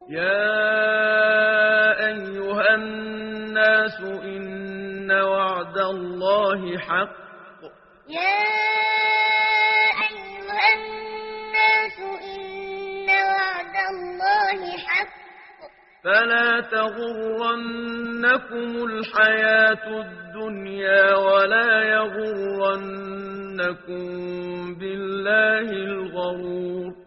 يا أيها الناس إن وعد الله حق. يا أيها الناس إن وعد الله حق. فلا تغرنكم الحياة الدنيا ولا يغرنكم بالله الغرور.